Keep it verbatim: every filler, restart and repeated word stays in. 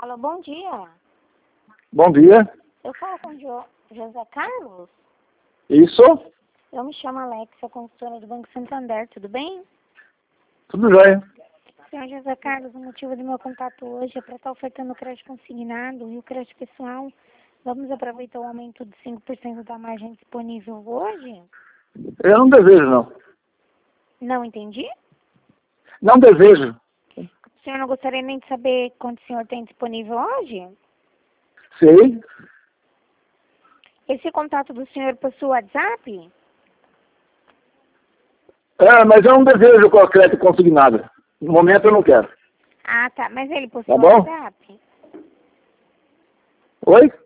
Alô, bom dia. Bom dia. Eu falo com o jo José Carlos? Isso? Eu me chamo Alexia, consultora do Banco Santander, tudo bem? Tudo jóia. Senhor José Carlos, o motivo do meu contato hoje é para estar ofertando o crédito consignado e o crédito pessoal. Vamos aproveitar o aumento de cinco por cento da margem disponível hoje? Eu não desejo, não. Não entendi? Não desejo. O senhor não gostaria nem de saber quanto o senhor tem disponível hoje? Sei. Esse contato do senhor possui WhatsApp? É, mas eu não desejo com a crédito consignado. No momento eu não quero. Ah, tá. Mas ele possui Tá bom? WhatsApp? Oi?